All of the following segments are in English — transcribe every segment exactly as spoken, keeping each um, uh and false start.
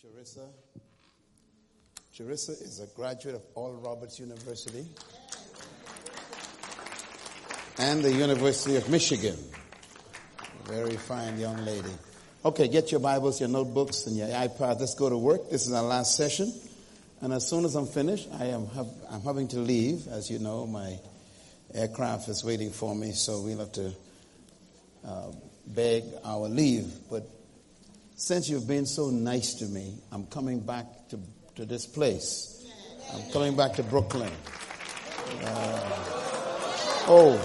Charissa. Charissa is a graduate of Oral Roberts University and the University of Michigan. Very fine young lady. Okay, get your Bibles, your notebooks, and your iPad. Let's go to work. This is our last session. And as soon as I'm finished, I am have, I'm having to leave. As you know, my aircraft is waiting for me, so we'll have to uh, beg our leave. But since you've been so nice to me, I'm coming back to, to this place. I'm coming back to Brooklyn. Uh, oh,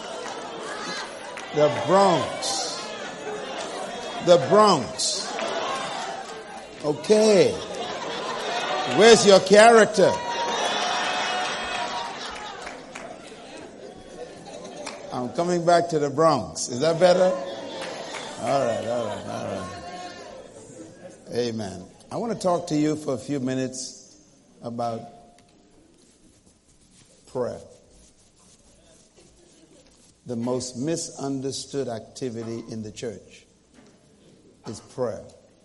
the Bronx. The Bronx. Okay. Where's your character? I'm coming back to the Bronx. Is that better? All right, all right, all right. Amen. I want to talk to you for a few minutes about prayer. The most misunderstood activity in the church is prayer.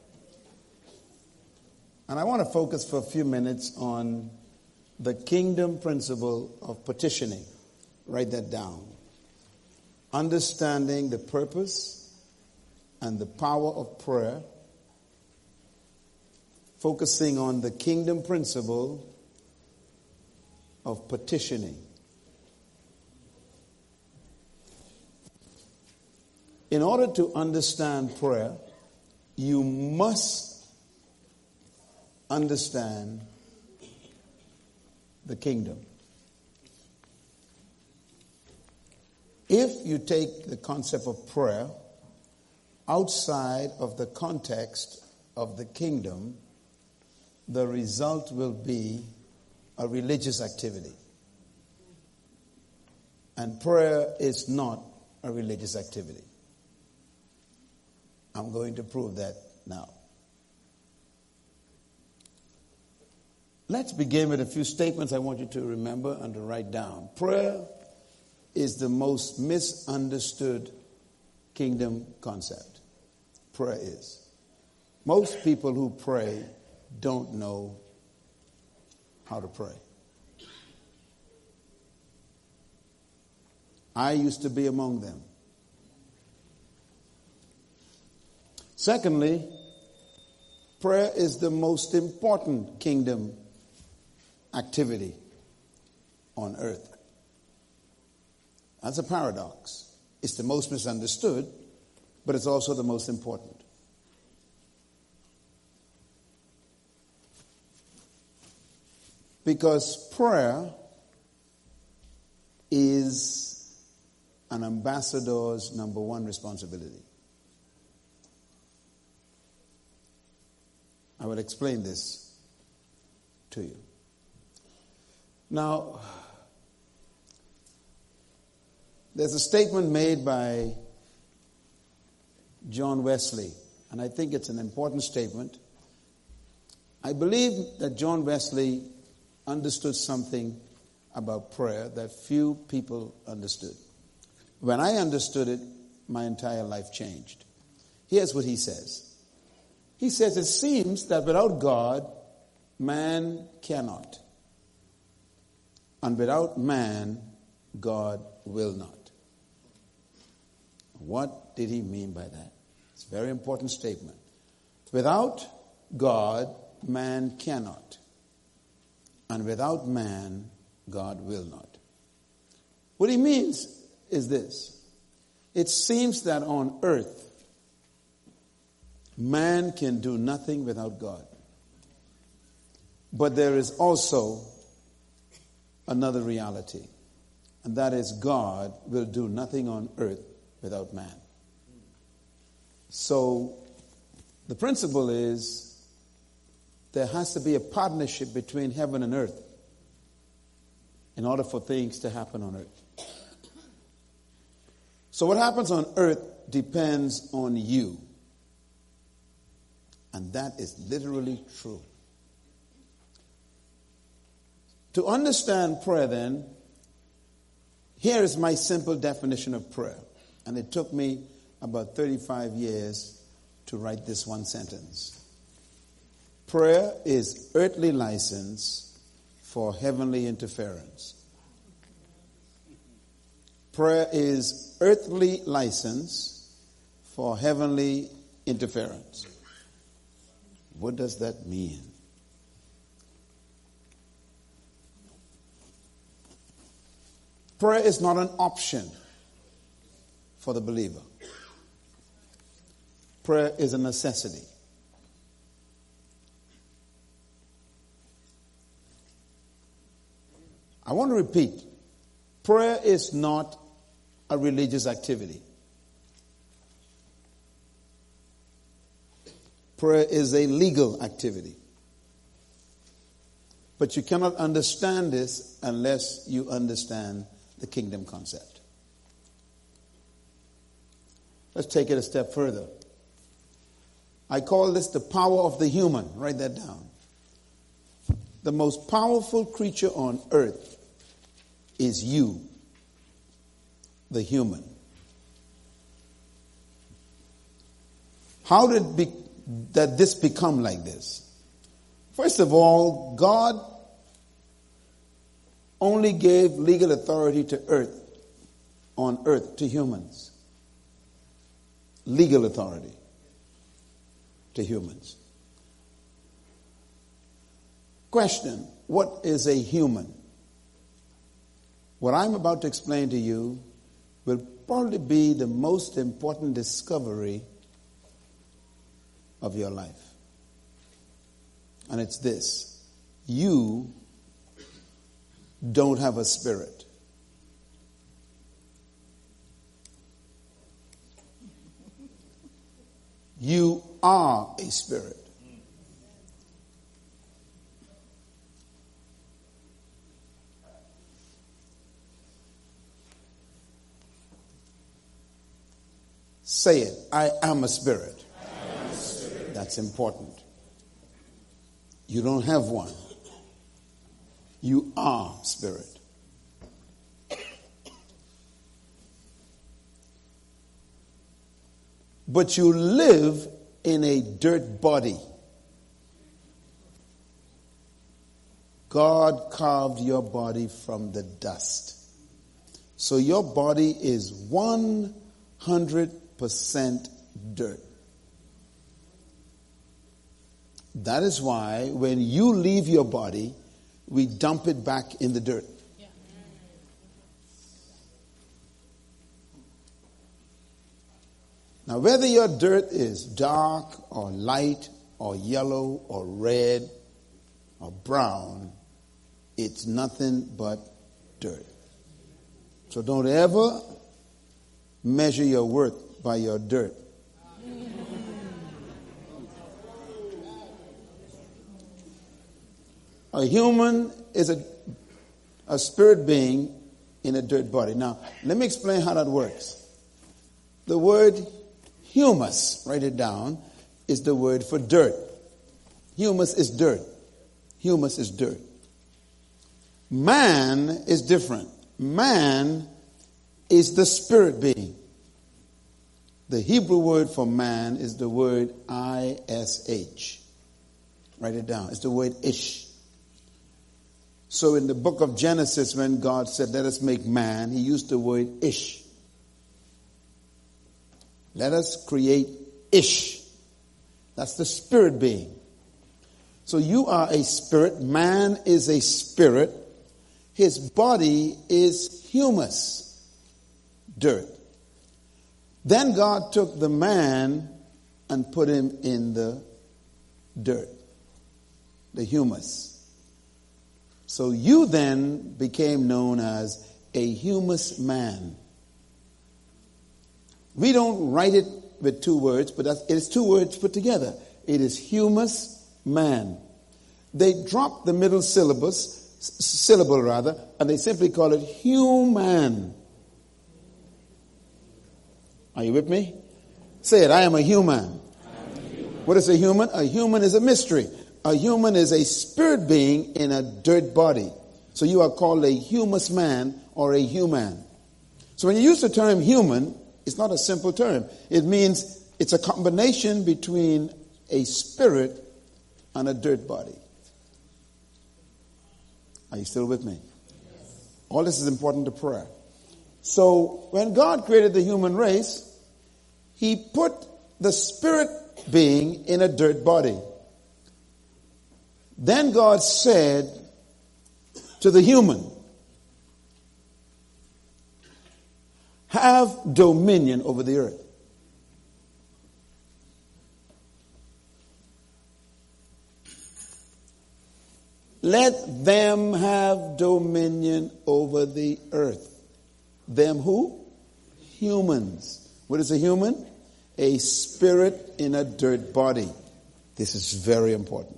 And I want to focus for a few minutes on the kingdom principle of petitioning. Write that down. Understanding the purpose and the power of prayer. Focusing on the kingdom principle of petitioning. In order to understand prayer, you must understand the kingdom. If you take the concept of prayer outside of the context of the kingdom, the result will be a religious activity. And prayer is not a religious activity. I'm going to prove that now. Let's begin with a few statements I want you to remember and to write down. Prayer is the most misunderstood kingdom concept. Prayer is. Most people who pray don't know how to pray. I used to be among them. Secondly, prayer is the most important kingdom activity on earth. That's a paradox. It's the most misunderstood, but it's also the most important. Because prayer is an ambassador's number one responsibility. I will explain this to you. Now, there's a statement made by John Wesley, and I think it's an important statement. I believe that John Wesley understood something about prayer that few people understood. When I understood it, my entire life changed. Here's what he says. He says, it seems that without God, man cannot. And without man, God will not. What did he mean by that? It's a very important statement. Without God, man cannot. And without man, God will not. What he means is this. It seems that on earth, man can do nothing without God. But there is also another reality. And that is God will do nothing on earth without man. So the principle is there has to be a partnership between heaven and earth in order for things to happen on earth. So what happens on earth depends on you. And that is literally true. To understand prayer then, here is my simple definition of prayer. And it took me about thirty-five years to write this one sentence. Prayer is earthly license for heavenly interference. Prayer is earthly license for heavenly interference. What does that mean? Prayer is not an option for the believer. Prayer is a necessity. I want to repeat, prayer is not a religious activity. Prayer is a legal activity. But you cannot understand this unless you understand the kingdom concept. Let's take it a step further. I call this the power of the human. Write that down. The most powerful creature on earth is you, the human. How did be, that this become like this? First of all, God only gave legal authority to earth, on earth, to humans. Legal authority to humans. Question, what is a human? What I'm about to explain to you will probably be the most important discovery of your life. And it's this: you don't have a spirit. You are a spirit. Say it. I am a spirit. I am a spirit. That's important. You don't have one. You are spirit. But you live in a dirt body. God carved your body from the dust. So your body is one hundred percent dirt. That is why when you leave your body, we dump it back in the dirt. Yeah. Now, whether your dirt is dark or light or yellow or red or brown, it's nothing but dirt. So don't ever measure your worth by your dirt. A human is a, a spirit being in a dirt body. Now, let me explain how that works. The word humus, write it down, is the word for dirt. Humus is dirt. Humus is dirt. Man is different. Man is the spirit being. The Hebrew word for man is the word I S H. Write it down. It's the word ish. So in the book of Genesis, when God said, let us make man, he used the word ish. Let us create ish. That's the spirit being. So you are a spirit. Man is a spirit. His body is humus, dirt. Then God took the man and put him in the dirt, the humus. So you then became known as a humus man. We don't write it with two words, but it is two words put together. It is humus man. They dropped the middle syllabus, syllable rather, and they simply call it human. Are you with me? Say it. I am a human. I am a human. What is a human? A human is a mystery. A human is a spirit being in a dirt body. So you are called a humus man or a human. So when you use the term human, it's not a simple term. It means it's a combination between a spirit and a dirt body. Are you still with me? Yes. All this is important to prayer. So when God created the human race, he put the spirit being in a dirt body. Then God said to the human, have dominion over the earth. Let them have dominion over the earth. Them who? Humans. What is a human? A spirit in a dirt body. This is very important.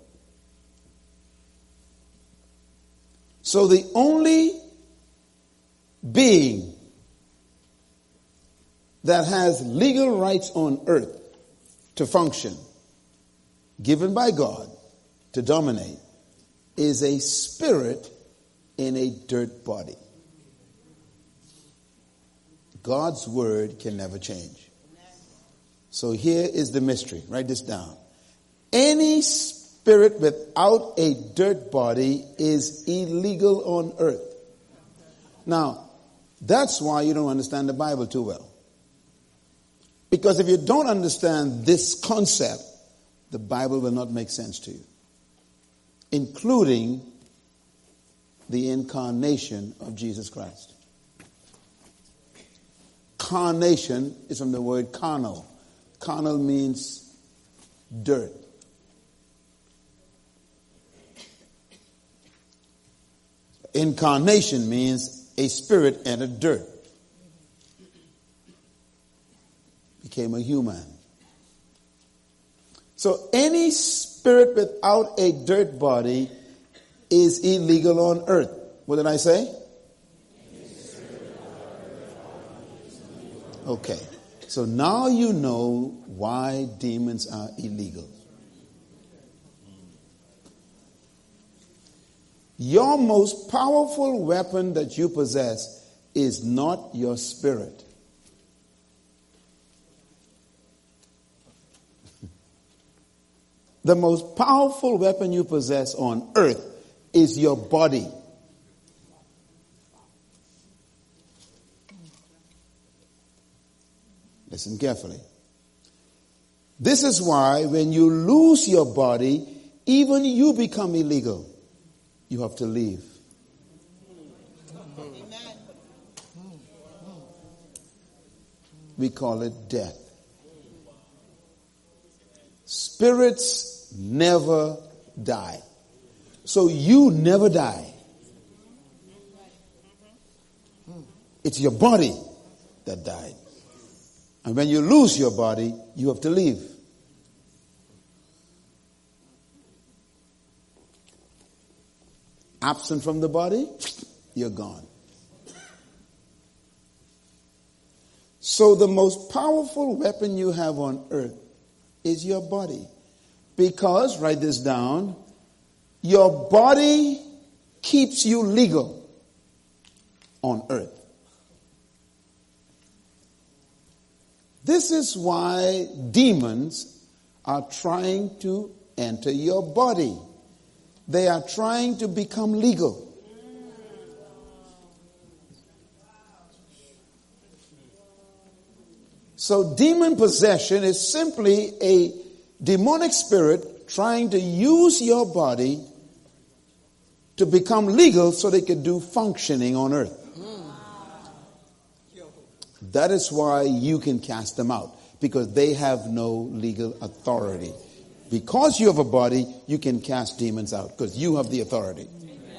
So the only being that has legal rights on earth to function, given by God to dominate, is a spirit in a dirt body. God's word can never change. So here is the mystery. Write this down. Any spirit without a dirt body is illegal on earth. Now, that's why you don't understand the Bible too well. Because if you don't understand this concept, the Bible will not make sense to you, including the incarnation of Jesus Christ. Carnation is from the word carnal. Carnal means dirt. Incarnation means a spirit entered dirt. Became a human. So any spirit without a dirt body is illegal on earth. What did I say? Okay. So now you know why demons are illegal. Your most powerful weapon that you possess is not your spirit. The most powerful weapon you possess on earth is your body. Listen carefully. This is why when you lose your body, even you become illegal. You have to leave. We call it death. Spirits never die. So you never die. It's your body that died. And when you lose your body, you have to leave. Absent from the body, you're gone. So the most powerful weapon you have on earth is your body. Because, write this down, your body keeps you legal on earth. This is why demons are trying to enter your body. They are trying to become legal. So demon possession is simply a demonic spirit trying to use your body to become legal so they could do functioning on earth. That is why you can cast them out, because they have no legal authority. Because you have a body, you can cast demons out because you have the authority.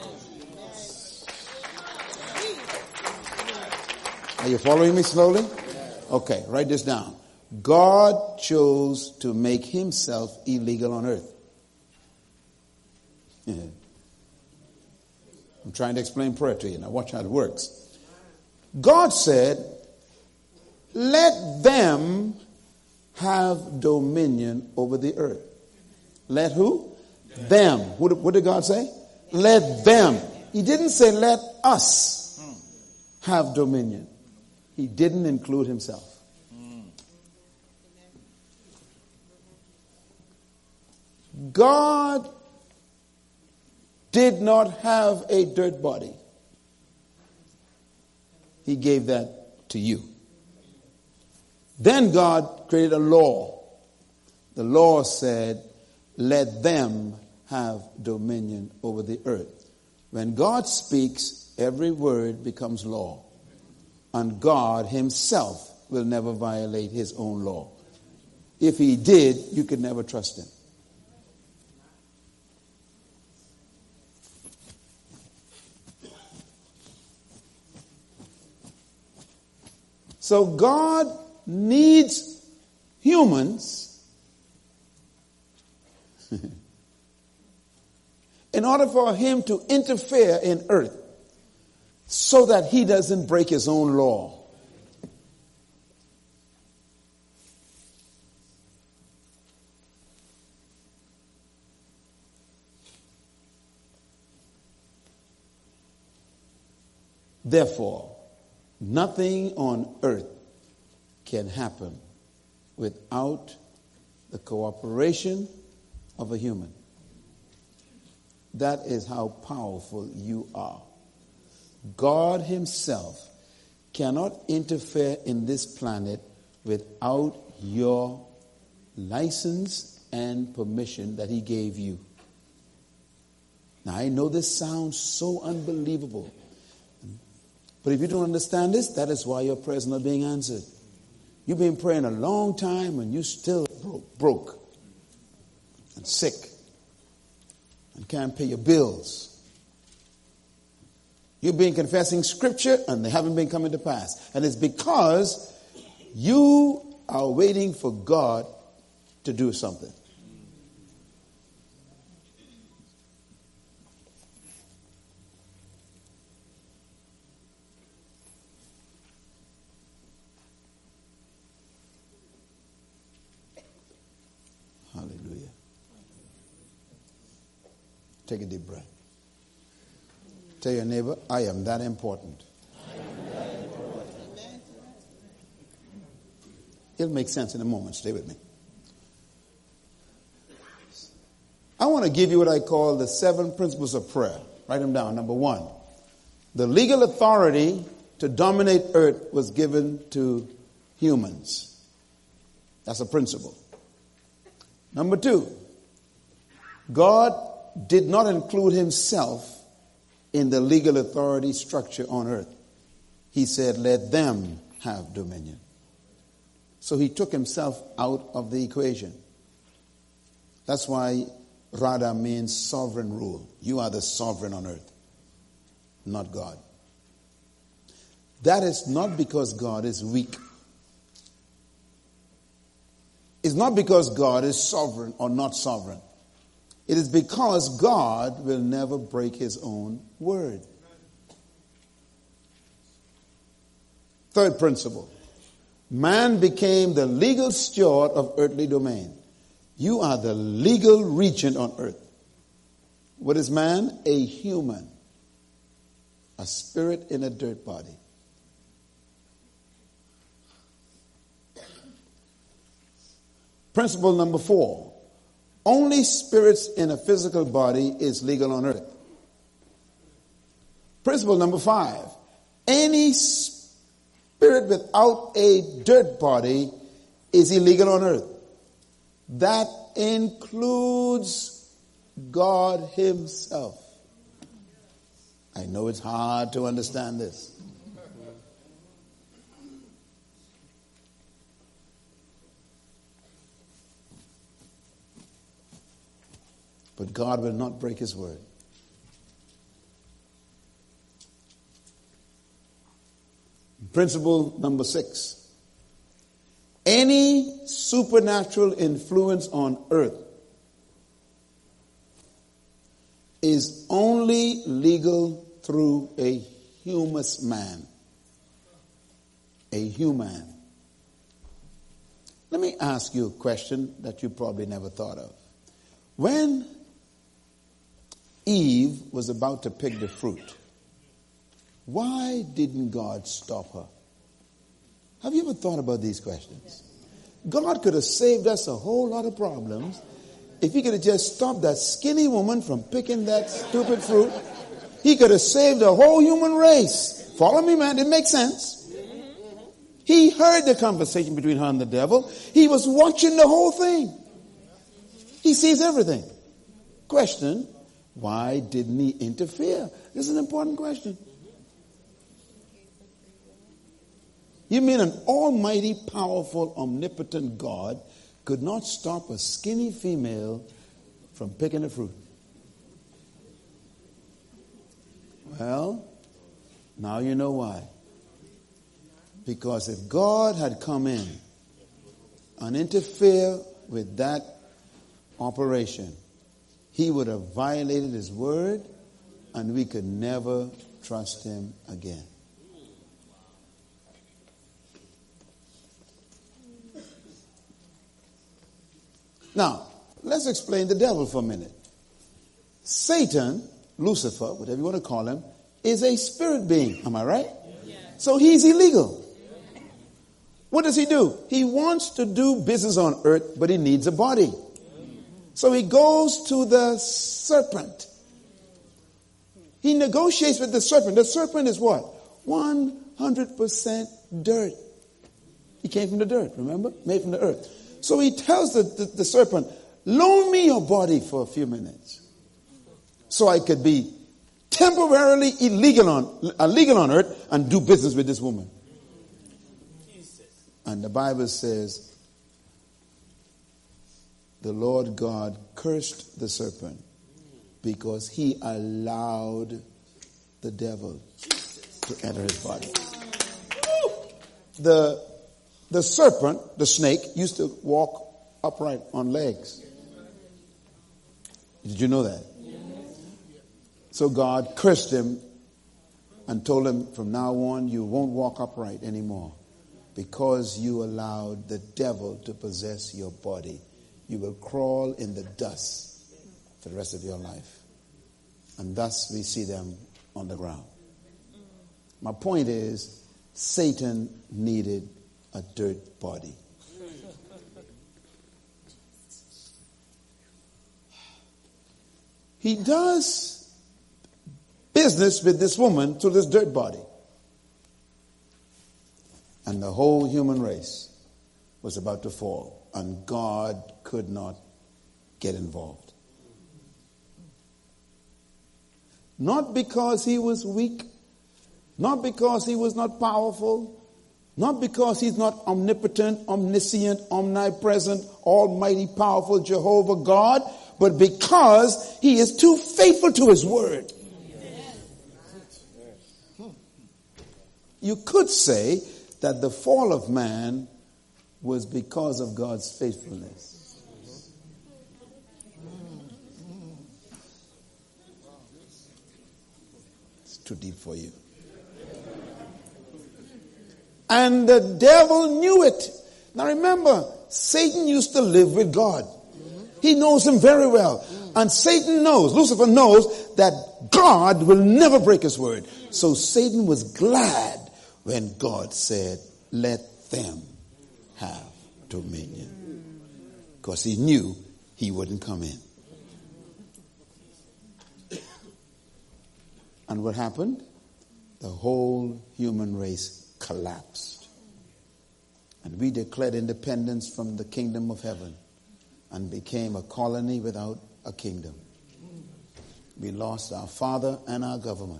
Are you following me slowly? Okay, write this down. God chose to make himself illegal on earth. I'm trying to explain prayer to you. Now watch how it works. God said, let them have dominion over the earth. Let who? Them. What, what did God say? Let them. He didn't say let us have dominion. He didn't include himself. God did not have a dirt body. He gave that to you. Then God created a law. The law said, let them have dominion over the earth. When God speaks, every word becomes law. And God himself will never violate his own law. If he did, you could never trust him. So God needs humans in order for him to interfere in earth so that he doesn't break his own law. Therefore, nothing on earth can happen without the cooperation of a human. That is how powerful you are. God himself cannot interfere in this planet without your license and permission that he gave you. Now, I know this sounds so unbelievable. But if you don't understand this, that is why your prayers are not being answered. You've been praying a long time and you still broke, broke and sick and can't pay your bills. You've been confessing scripture and they haven't been coming to pass. And it's because you are waiting for God to do something. Hallelujah. Take a deep breath. Tell your neighbor, I am that important. I am that important. It'll make sense in a moment. Stay with me. I want to give you what I call the seven principles of prayer. Write them down. Number one, the legal authority to dominate earth was given to humans. That's a principle. Number two, God did not include himself in the legal authority structure on earth. He said, let them have dominion. So he took himself out of the equation. That's why Rada means sovereign rule. You are the sovereign on earth, not God. That is not because God is weak. It's not because God is sovereign or not sovereign. It is because God will never break his own word. Third principle. Man became the legal steward of earthly domain. You are the legal regent on earth. What is man? A human. A spirit in a dirt body. Principle number four. Only spirits in a physical body is legal on earth. Principle number five. Any spirit without a dirt body is illegal on earth. That includes God himself. I know it's hard to understand this. But God will not break his word. Principle number six. Any supernatural influence on earth is only legal through a humus man. A human. Let me ask you a question that you probably never thought of. When Eve was about to pick the fruit, why didn't God stop her? Have you ever thought about these questions? God could have saved us a whole lot of problems if he could have just stopped that skinny woman from picking that stupid fruit, he could have saved the whole human race. Follow me, man. It makes sense. He heard the conversation between her and the devil. He was watching the whole thing. He sees everything. Question, why didn't he interfere? This is an important question. You mean an almighty, powerful, omnipotent God could not stop a skinny female from picking the fruit? Well, now you know why. Because if God had come in and interfered with that operation, he would have violated his word and we could never trust him again. Now, let's explain the devil for a minute. Satan, Lucifer, whatever you want to call him, is a spirit being. Am I right? Yes. So he's illegal. What does he do? He wants to do business on earth, but he needs a body. So he goes to the serpent. He negotiates with the serpent. The serpent is what? one hundred percent dirt. He came from the dirt, remember? Made from the earth. So he tells the, the, the serpent, loan me your body for a few minutes so I could be temporarily illegal on, illegal on earth and do business with this woman. And the Bible says, the Lord God cursed the serpent because he allowed the devil to enter his body. The The serpent, the snake, used to walk upright on legs. Did you know that? So God cursed him and told him, from now on, you won't walk upright anymore because you allowed the devil to possess your body. You will crawl in the dust for the rest of your life. And thus we see them on the ground. My point is, Satan needed a dirt body. He does business with this woman through this dirt body. And the whole human race was about to fall. And God could not get involved. Not because he was weak. Not because he was not powerful. Not because he's not omnipotent, omniscient, omnipresent, almighty, powerful Jehovah God, but because he is too faithful to his word. You could say that the fall of man was because of God's faithfulness. It's too deep for you. And the devil knew it. Now remember, Satan used to live with God. He knows him very well. And Satan knows, Lucifer knows, that God will never break his word. So Satan was glad when God said, let them have dominion. Because he knew he wouldn't come in. And what happened? The whole human race collapsed. And we declared independence from the kingdom of heaven and became a colony without a kingdom. We lost our father and our government.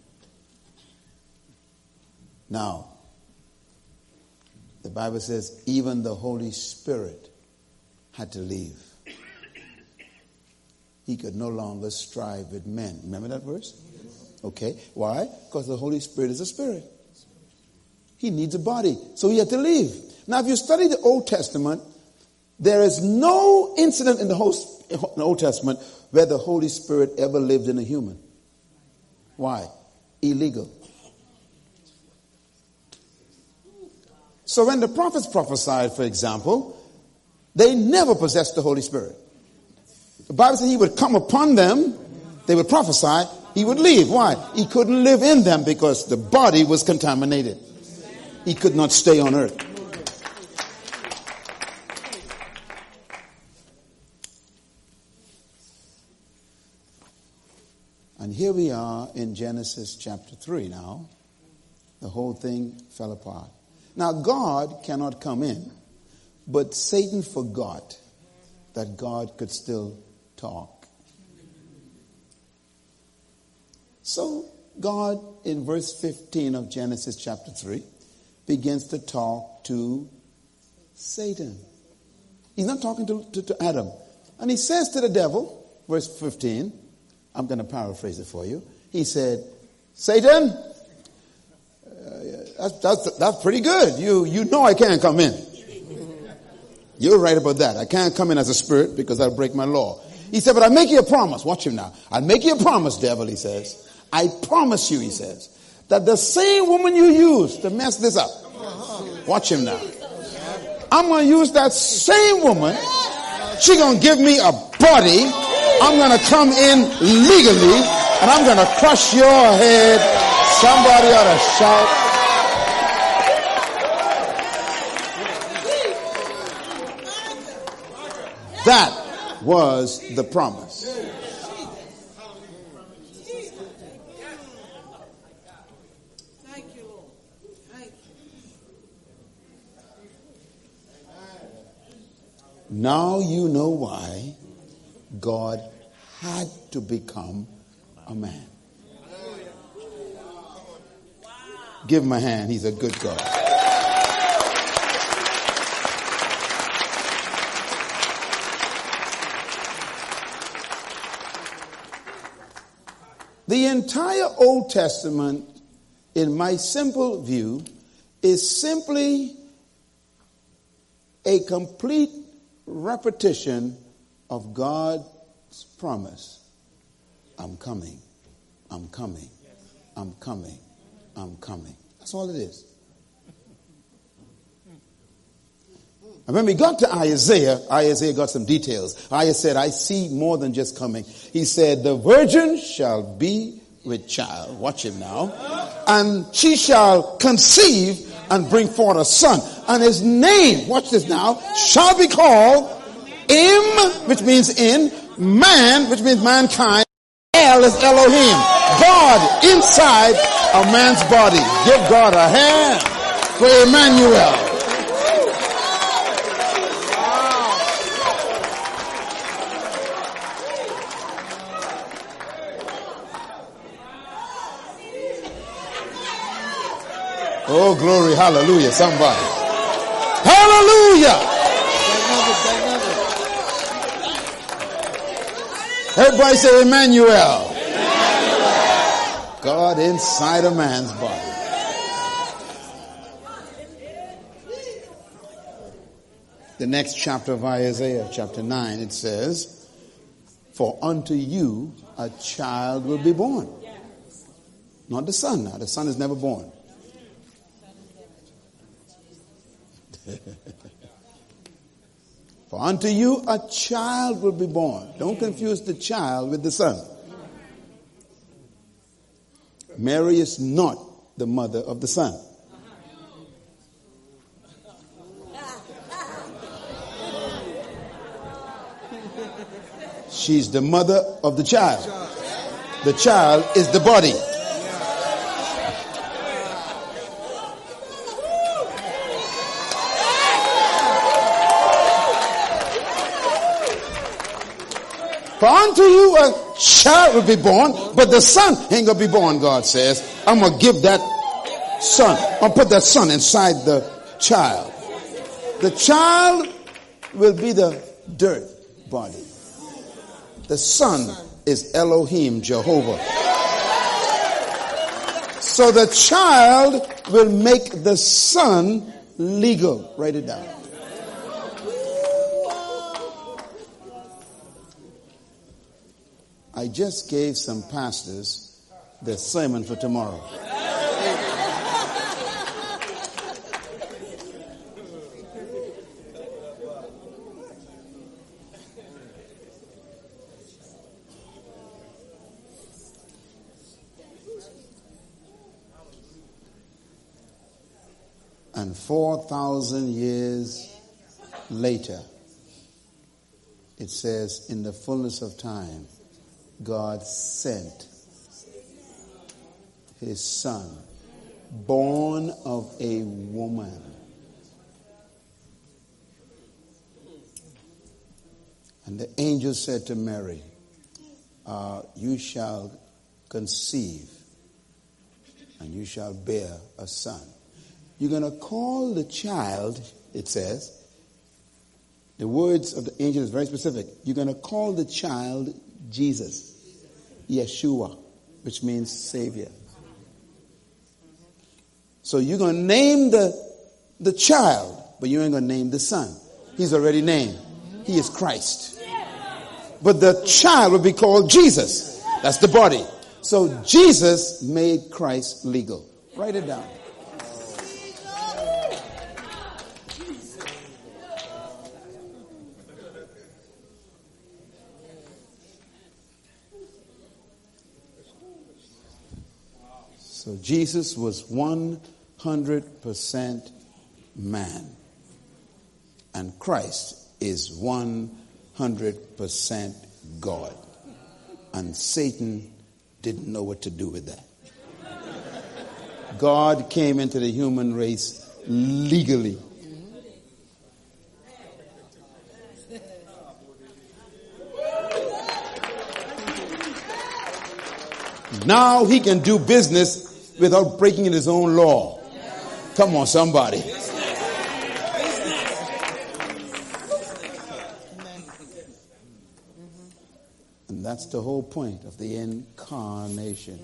Now, the Bible says even the Holy Spirit had to leave. He could no longer strive with men. Remember that verse? Okay. Why? Because the Holy Spirit is a spirit. He needs a body. So he had to leave. Now, if you study the Old Testament, there is no incident in the whole in the Old Testament where the Holy Spirit ever lived in a human. Why? Illegal. So when the prophets prophesied, for example, they never possessed the Holy Spirit. The Bible says he would come upon them, they would prophesy, he would leave. Why? He couldn't live in them because the body was contaminated. He could not stay on earth. And here we are in Genesis chapter three now. The whole thing fell apart. Now God cannot come in, but Satan forgot that God could still talk. So God, in verse fifteen of Genesis chapter three, begins to talk to Satan. He's not talking to, to, to Adam. And he says to the devil, verse fifteen, I'm going to paraphrase it for you. He said, Satan, uh, that's, that's, that's pretty good. You, you know I can't come in. You're right about that. I can't come in as a spirit because I'll break my law. He said, but I'll make you a promise. Watch him now. I'll make you a promise, devil, he says. I promise you, he says, that the same woman you used to mess this up. Watch him now. I'm going to use that same woman. She's going to give me a body. I'm going to come in legally and I'm going to crush your head. Somebody ought to shout. That was the promise. Now you know why God had to become a man. Give him a hand. He's a good God. The entire Old Testament, in my simple view, is simply a complete repetition of God's promise. I'm coming. I'm coming. I'm coming. I'm coming. That's all it is. And when we got to Isaiah, Isaiah got some details. Isaiah said, I see more than just coming. He said, the virgin shall be with child. Watch him now. And she shall conceive and bring forth a son. And his name, watch this now, shall be called Im, which means in, man, which means mankind. El is Elohim. God inside a man's body. Give God a hand for Emmanuel. Oh, glory, hallelujah, somebody. Hallelujah. Everybody say Emmanuel. Emmanuel. God inside a man's body. The next chapter of Isaiah, chapter nine, it says, for unto you a child will be born. Not the son now. The son is never born. For unto you a child will be born. Don't confuse the child with the son. Mary is not the mother of the son. She's the mother of the child. The child is the body. For unto you a child will be born, but the son ain't gonna be born, God says. I'm gonna give that son, I'm gonna put that son inside the child. The child will be the dirt body. The son is Elohim, Jehovah. So the child will make the son legal. Write it down. I just gave some pastors their sermon for tomorrow. And four thousand years later, it says, in the fullness of time, God sent his son, born of a woman. And the angel said to Mary, uh, you shall conceive and you shall bear a son. You're going to call the child, it says, the words of the angel is very specific. You're going to call the child Jesus, Yeshua, which means Savior. So you're going to name the, the child, but you ain't going to name the son. He's already named. He is Christ. But the child will be called Jesus. That's the body. So Jesus made Christ legal. Write it down. So Jesus was one hundred percent man. And Christ is one hundred percent God. And Satan didn't know what to do with that. God came into the human race legally. Now he can do business without breaking his own law. Come on, somebody. And that's the whole point of the incarnation.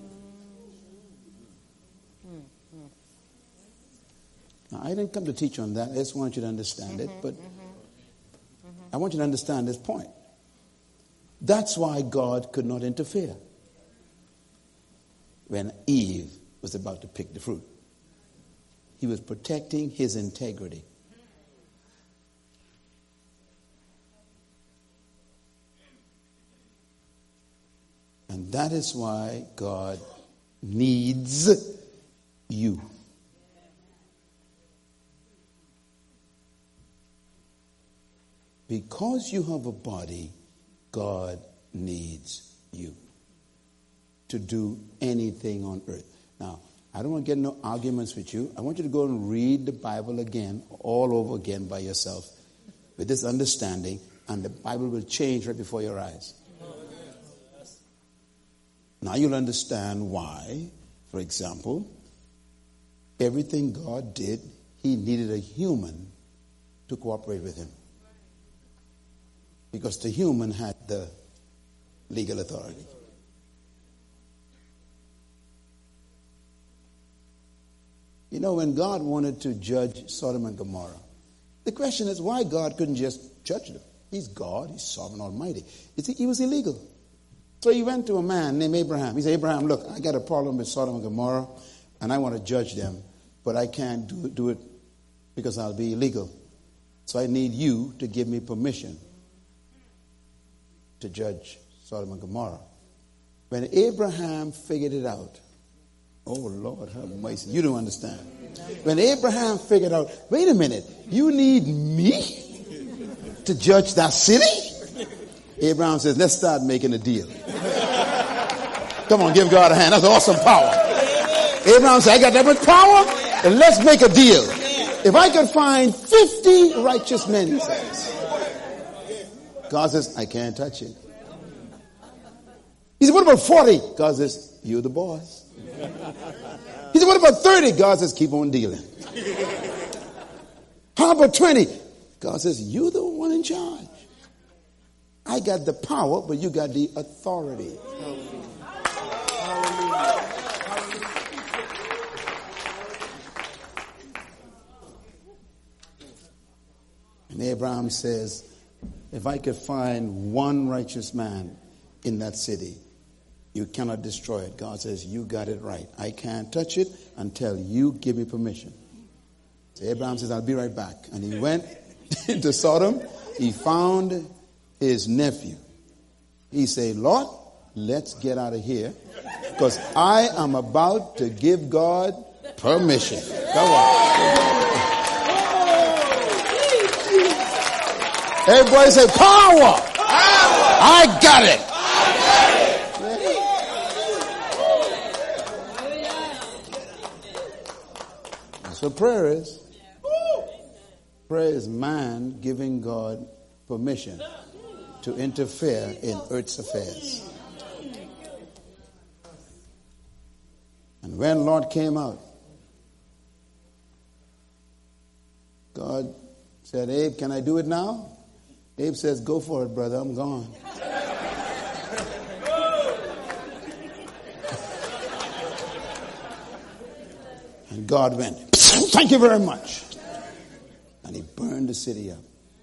Now, I didn't come to teach on that. I just want you to understand it. But I want you to understand this point. That's why God could not interfere when Eve was about to pick the fruit. He was protecting his integrity. And that is why God needs you. Because you have a body, God needs you to do anything on earth. Now, I don't want to get no arguments with you. I want you to go and read the Bible again, all over again by yourself, with this understanding, and the Bible will change right before your eyes. Now you'll understand why, for example, everything God did, he needed a human to cooperate with him. Because the human had the legal authority. You know, when God wanted to judge Sodom and Gomorrah, the question is why God couldn't just judge them. He's God, he's sovereign almighty. He was illegal. So he went to a man named Abraham. He said, Abraham, look, I got a problem with Sodom and Gomorrah, and I want to judge them, but I can't do, do it because I'll be illegal. So I need you to give me permission to judge Sodom and Gomorrah. When Abraham figured it out, oh Lord, have mercy, you don't understand. When Abraham figured out, wait a minute, you need me to judge that city? Abraham says, let's start making a deal. Come on, give God a hand. That's awesome power. Abraham said, I got that much power, and let's make a deal. If I could find fifty righteous men, he says, God says, I can't touch it. He said, what about forty? God says, you're the boss. He said, what about thirty? God says, keep on dealing. How about twenty? God says, you're the one in charge. I got the power, but you got the authority. And Abraham says, if I could find one righteous man in that city, you cannot destroy it. God says, you got it right. I can't touch it until you give me permission. So Abraham says, I'll be right back. And he went into Sodom. He found his nephew. He said, Lord, let's get out of here because I am about to give God permission. Come on. Everybody say, power. Power. I got it. I That's what prayer is. Prayer is man giving God permission to interfere in earth's affairs. And when Lot came out, God said, Abe, can I do it now? Abe says, go for it, brother. I'm gone. And God went, thank you very much. And he burned the city up.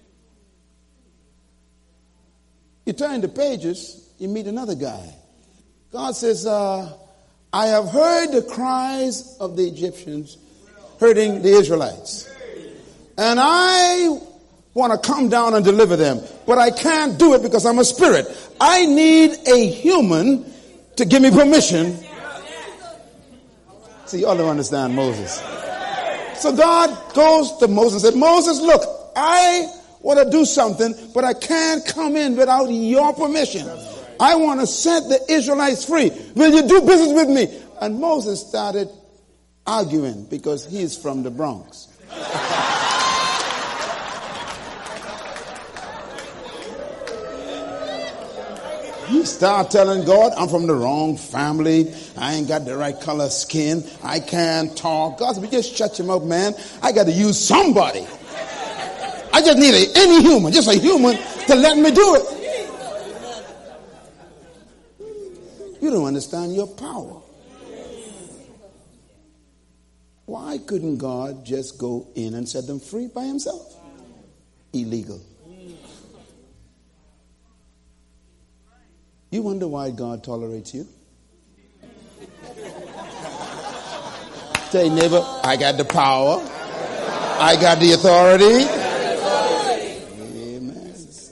You turn the pages, you meet another guy. God says, uh, I have heard the cries of the Egyptians hurting the Israelites. And I want to come down and deliver them. But I can't do it because I'm a spirit. I need a human to give me permission. See, y'all don't understand Moses. So God goes to Moses and said, Moses, look, I want to do something, but I can't come in without your permission. I want to set the Israelites free. Will you do business with me? And Moses started arguing because he's from the Bronx. He started telling God, I'm from the wrong family. I ain't got the right color skin. I can't talk. God said, just shut your mouth, man. I got to use somebody. I just need a, any human, just a human to let me do it. You don't understand your power. Why couldn't God just go in and set them free by himself? Illegal. You wonder why God tolerates you? Tell your neighbor, I got the power. I got the authority. Amen.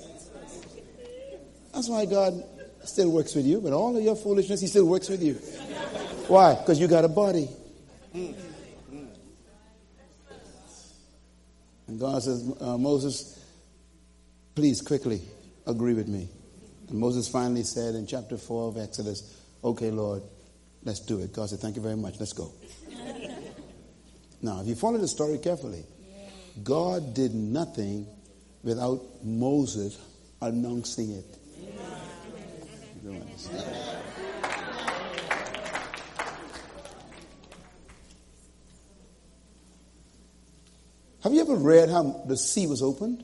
That's why God still works with you. But all of your foolishness, he still works with you. Why? Because you got a body. And God says, uh, Moses, please quickly agree with me. And Moses finally said in chapter four of Exodus, okay, Lord, let's do it. God said, thank you very much. Let's go. Now, if you follow the story carefully, God did nothing without Moses announcing it. You don't understand. Have you ever read how the sea was opened?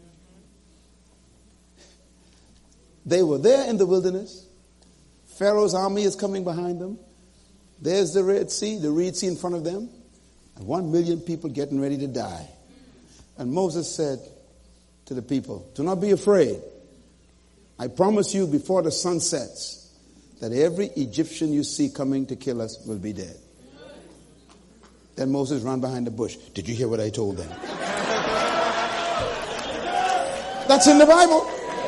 They were there in the wilderness. Pharaoh's army is coming behind them. There's the Red Sea, the Red Sea in front of them. And one million people getting ready to die. And Moses said to the people, do not be afraid. I promise you before the sun sets that every Egyptian you see coming to kill us will be dead. Then Moses ran behind the bush. Did you hear what I told them? That's in the Bible.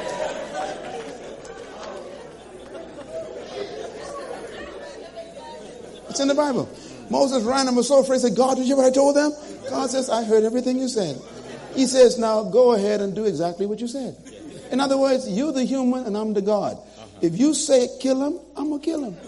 It's in the Bible. Moses ran and was so afraid. He said, God, did you hear what I told them? God says, I heard everything you said. He says, now go ahead and do exactly what you said. In other words, you're the human and I'm the God. If you say kill him, I'm going to kill him.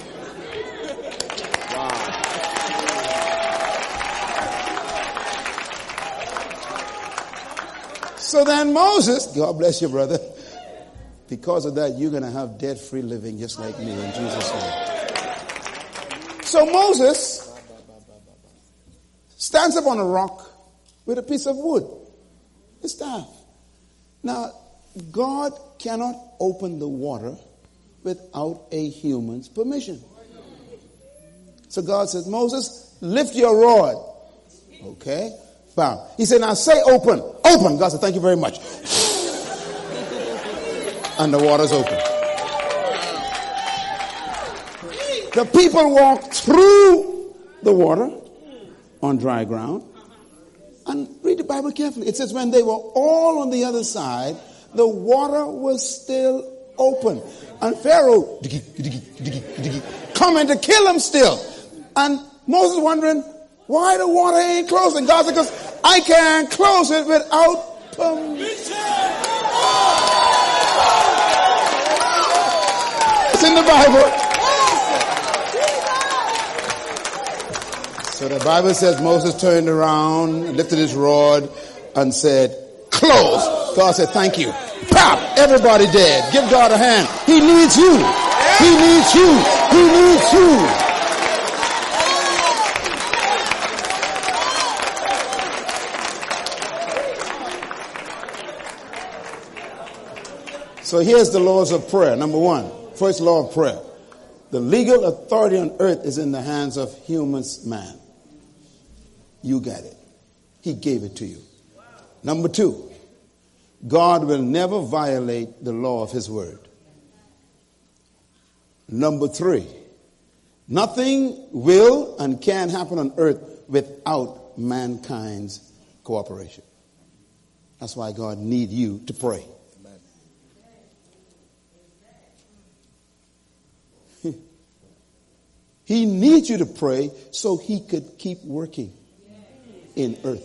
So then Moses, God bless you, brother. Because of that, you're going to have debt-free living just like me in Jesus' name. So Moses stands up on a rock with a piece of wood, a staff. Now, God cannot open the water without a human's permission. So God says, Moses, lift your rod. Okay. Bam. He said, now say open. Open. God said, thank you very much. And the water's open. The people walked through the water on dry ground. And read the Bible carefully. It says when they were all on the other side, the water was still open. And Pharaoh coming to kill them still. And Moses wondering, why the water ain't closing? God said, because I can't close it without permission. It's in the Bible. So the Bible says Moses turned around, lifted his rod, and said, close. God said, thank you. Pop! Everybody dead. Give God a hand. He needs you. He needs you. He needs you. So here's the laws of prayer. Number one, first law of prayer. The legal authority on earth is in the hands of humans, man. You got it. He gave it to you. Number two, God will never violate the law of his word. Number three, nothing will and can happen on earth without mankind's cooperation. That's why God needs you to pray. He needs you to pray so he could keep working in earth.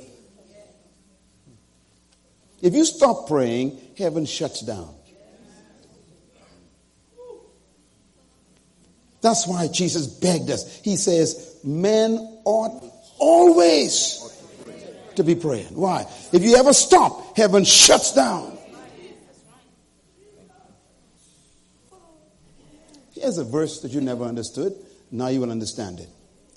If you stop praying, heaven shuts down. That's why Jesus begged us. He says, men ought always to be praying. Why? If you ever stop, heaven shuts down. Here's a verse that you never understood. Now you will understand it.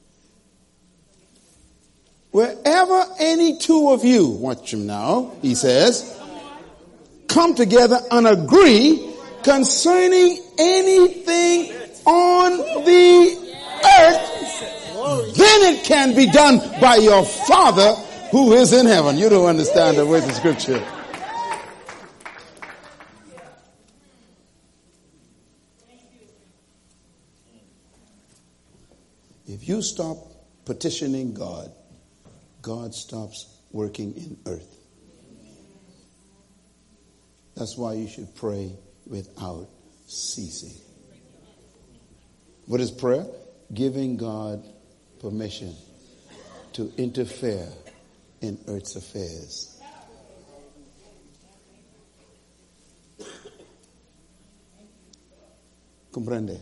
Wherever any two of you, watch him now, he says, come together and agree concerning anything on the earth, then it can be done by your Father who is in heaven. You don't understand the words of Scripture. If you stop petitioning God, God stops working in earth. That's why you should pray without ceasing. What is prayer? Giving God permission to interfere in earth's affairs. Comprende?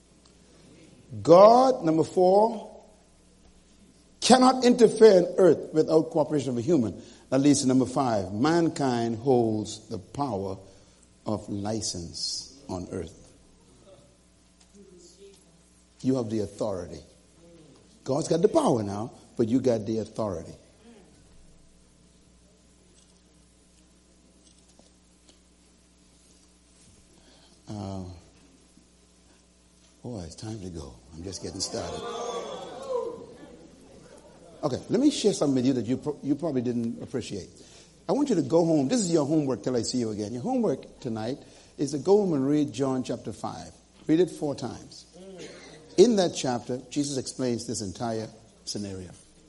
God, number four, cannot interfere in earth without cooperation of a human. That leads to number five. Mankind holds the power of license on earth. You have the authority. God's got the power now, but you got the authority. Uh, boy, it's time to go. I'm just getting started. Okay, let me share something with you that you pro- you probably didn't appreciate. I want you to go home. This is your homework till I see you again. Your homework tonight is to go home and read John chapter five. Read it four times. In that chapter, Jesus explains this entire scenario.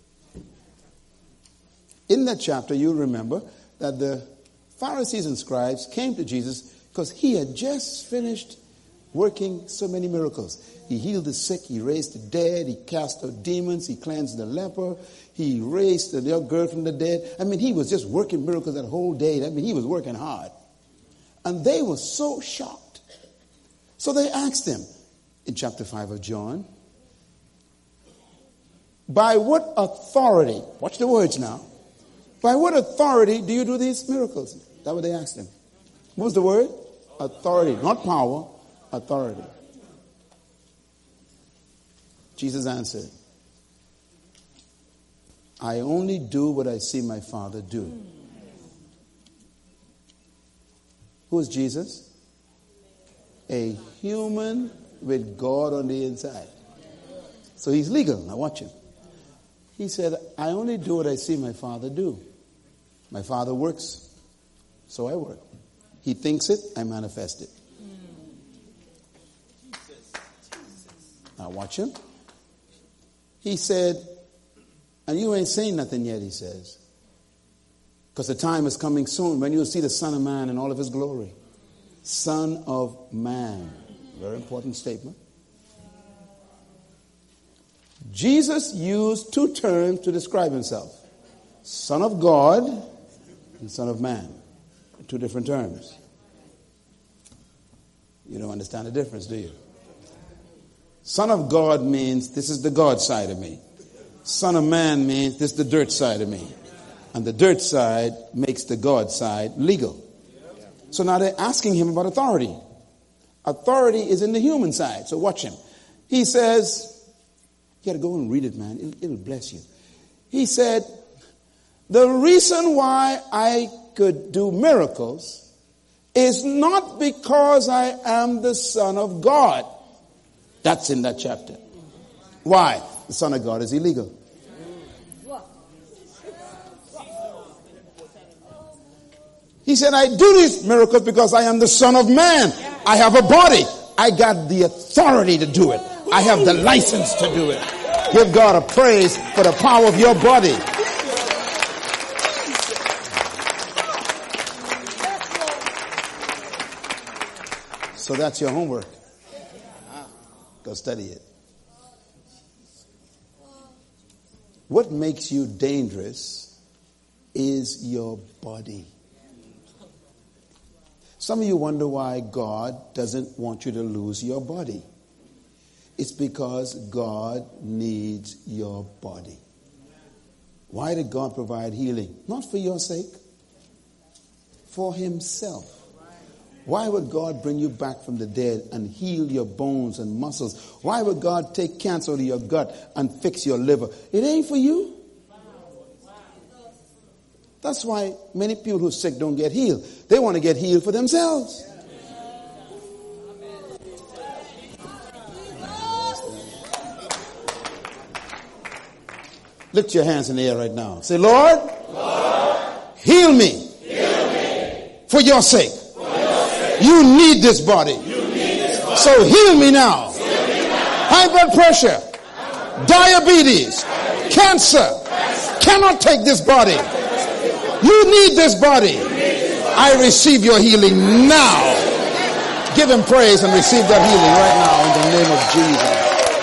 In that chapter, you'll remember that the Pharisees and scribes came to Jesus because he had just finished working so many miracles. He healed the sick, he raised the dead, he cast out demons, he cleansed the leper, he raised the young girl from the dead. I mean, he was just working miracles that whole day. I mean, he was working hard. And they were so shocked. So they asked him in chapter five of John, by what authority, watch the words now, by what authority do you do these miracles? That's what they asked him. What was the word? Authority, not power, authority. Jesus answered, I only do what I see my Father do. Who is Jesus? A human with God on the inside. So he's legal. Now watch him. He said, I only do what I see my Father do. My Father works, so I work. He thinks it, I manifest it. Now watch him. He said, and you ain't saying nothing yet, he says. Because the time is coming soon when you'll see the Son of Man in all of his glory. Son of Man. Very important statement. Jesus used two terms to describe himself. Son of God and Son of Man. Two different terms. You don't understand the difference, do you? Son of God means this is the God side of me. Son of man means this is the dirt side of me. And the dirt side makes the God side legal. So now they're asking him about authority. Authority is in the human side. So watch him. He says, you got to go and read it, man. It'll, it'll bless you. He said, the reason why I could do miracles is not because I am the Son of God. That's in that chapter. Why? The Son of God is illegal. He said, I do these miracles because I am the Son of Man. I have a body. I got the authority to do it. I have the license to do it. Give God a praise for the power of your body. So that's your homework. Go study it. What makes you dangerous is your body. Some of you wonder why God doesn't want you to lose your body. It's because God needs your body. Why did God provide healing? Not for your sake, for himself. Why would God bring you back from the dead and heal your bones and muscles? Why would God take cancer out of your gut and fix your liver? It ain't for you. That's why many people who are sick don't get healed. They want to get healed for themselves. Lift your hands in the air right now. Say, Lord, Lord heal me, heal me for your sake. For your sake. You need this body. You need this body. So heal me now. Heal me now. High blood pressure, diabetes, cancer cannot take this body. You need this body. I receive your healing now. Give him praise and receive that healing right now in the name of Jesus.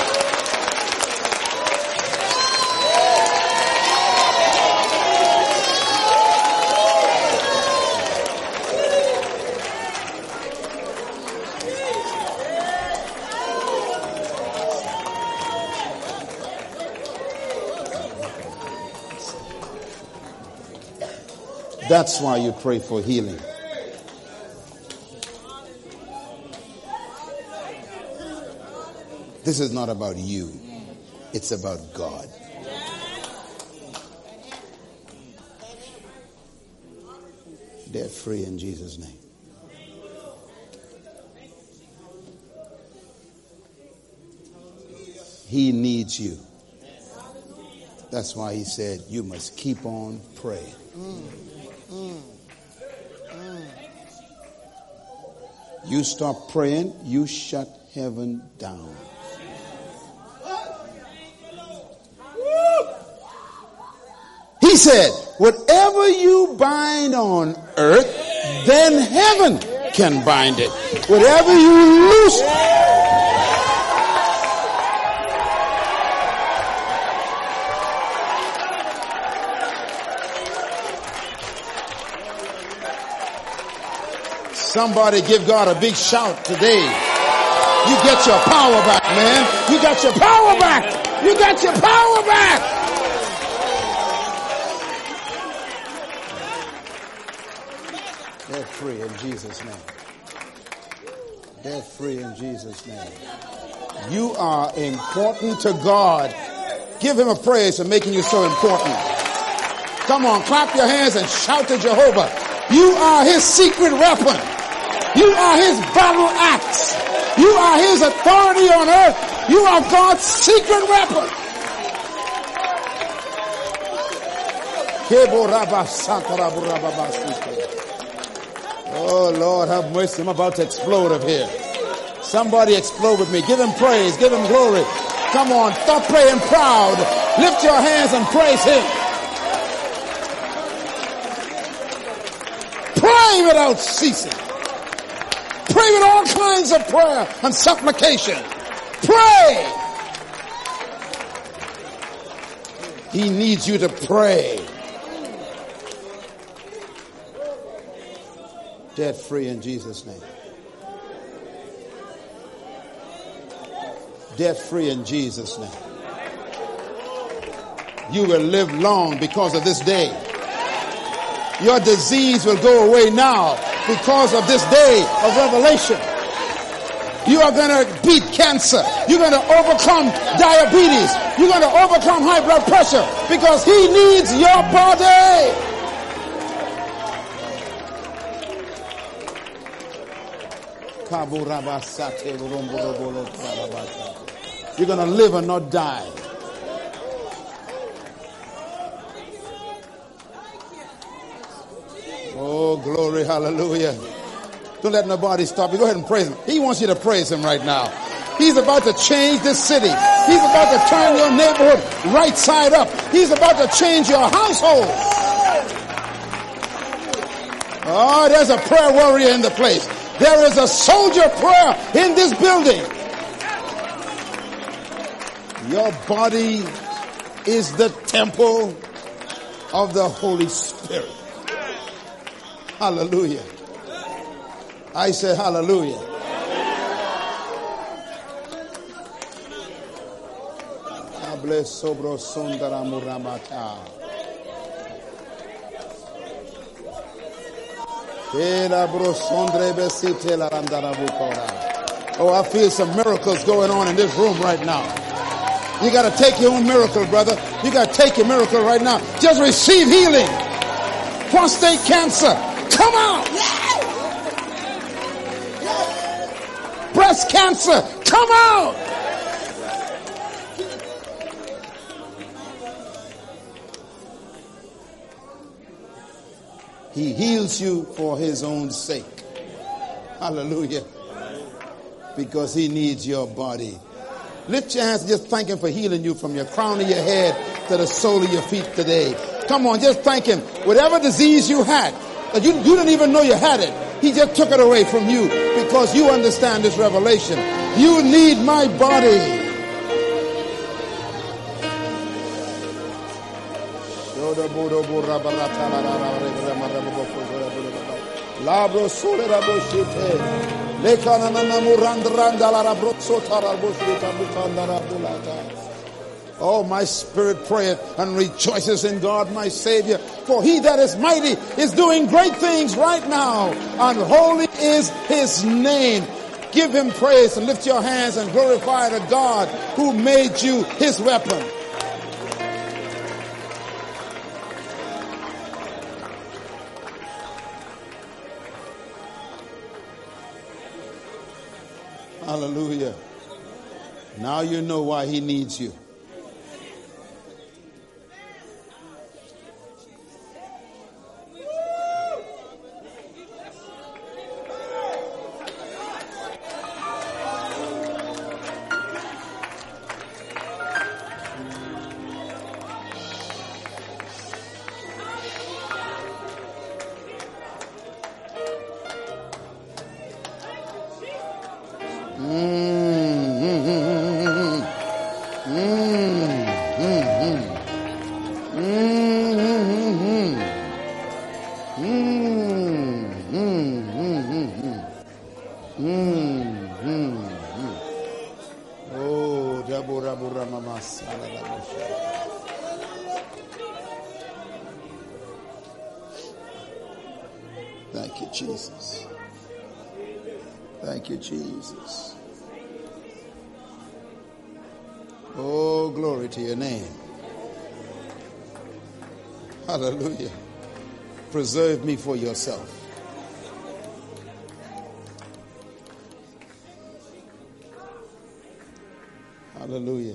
That's why you pray for healing. This is not about you. It's about God. They're free in Jesus' name. He needs you. That's why he said, you must keep on praying. Mm. Mm. Mm. You stop praying, you shut heaven down. He said, whatever you bind on earth, then heaven can bind it. Whatever you loose. Somebody give God a big shout today. You get your power back, man. You got your power back. You got your power back. They're free in Jesus' name. They're free in Jesus' name. You are important to God. Give him a praise for making you so important. Come on, clap your hands and shout to Jehovah. You are his secret weapon. You are his battle axe. You are his authority on earth. You are God's secret weapon. Oh Lord, have mercy. I'm about to explode up here. Somebody explode with me. Give him praise. Give him glory. Come on. Stop praying proud. Lift your hands and praise him. Pray without ceasing. Pray with all kinds of prayer and supplication. Pray. He needs you to pray. Debt free in Jesus' name. Debt free in Jesus' name. You will live long because of this day. Your disease will go away now because of this day of revelation. You are going to beat cancer. You're going to overcome diabetes. You're going to overcome high blood pressure because he needs your body. You're going to live and not die. Oh, glory, hallelujah. Don't let nobody stop you. Go ahead and praise him. He wants you to praise him right now. He's about to change this city. He's about to turn your neighborhood right side up. He's about to change your household. Oh, there's a prayer warrior in the place. There is a soldier prayer in this building. Your body is the temple of the Holy Spirit. Hallelujah. I say hallelujah. Sobro Sundara Muramata. Oh, I feel some miracles going on in this room right now. You got to take your own miracle, brother. You got to take your miracle right now. Just receive healing. Prostate cancer, come out. Breast cancer, come out. He heals you for his own sake. Hallelujah. Because he needs your body. Lift your hands and just thank him for healing you from your crown of your head to the sole of your feet today. Come on, just thank him. Whatever disease you had, that you, you didn't even know you had it, he just took it away from you because you understand this revelation. You need my body. Oh, my spirit prayeth and rejoices in God my Savior. For he that is mighty is doing great things right now, and holy is his name. Give him praise and lift your hands and glorify the God who made you his weapon. Hallelujah. Now you know why he needs you. Thank you, Jesus. Thank you, Jesus. Oh, glory to your name. Hallelujah. Preserve me for yourself. Hallelujah.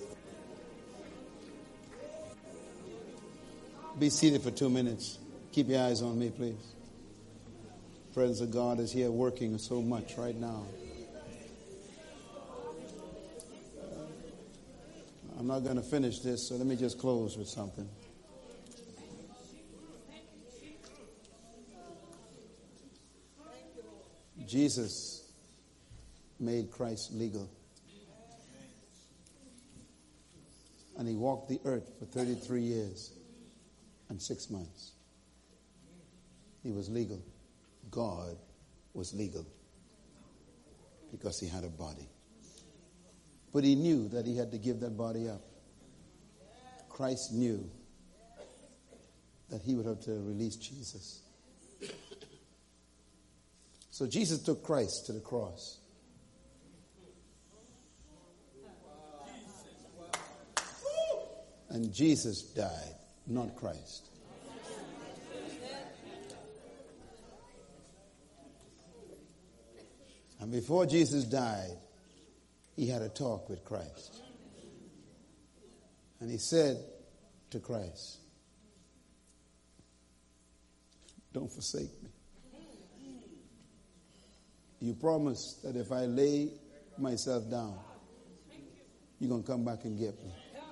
Be seated for two minutes. Keep your eyes on me, please. Presence of God is here working so much right now. I'm not going to finish this, so let me just close with something. Jesus made Christ legal. And he walked the earth for thirty-three years and six months. He was legal. God was legal because he had a body. But he knew that he had to give that body up. Christ knew that he would have to release Jesus. So Jesus took Christ to the cross. And Jesus died, not Christ. And before Jesus died, he had a talk with Christ. And he said to Christ, don't forsake me. You promised that if I lay myself down, you're going to come back and get me.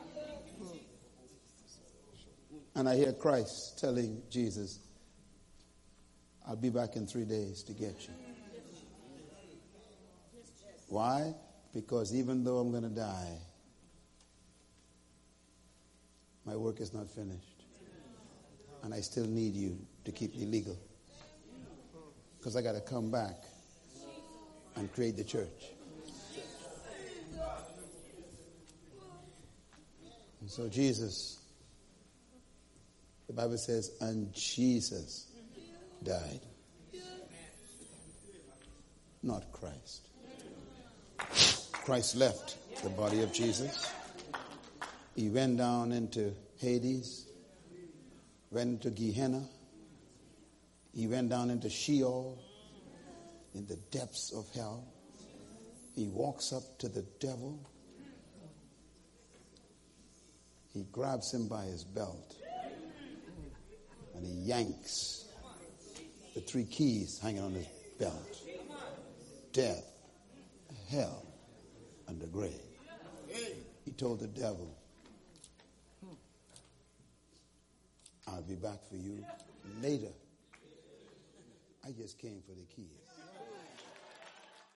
And I hear Christ telling Jesus, I'll be back in three days to get you. Why? Because even though I'm going to die, my work is not finished. And I still need you to keep me legal. Because I got to come back and create the church. And so Jesus, the Bible says, and Jesus died. Not Christ. Christ left the body of Jesus. He went down into Hades, went into Gehenna. He went down into Sheol, in the depths of hell. He walks up to the devil. He grabs him by his belt and he yanks the three keys hanging on his belt. Death, hell, and the grave. He told the devil, I'll be back for you later. I just came for the keys.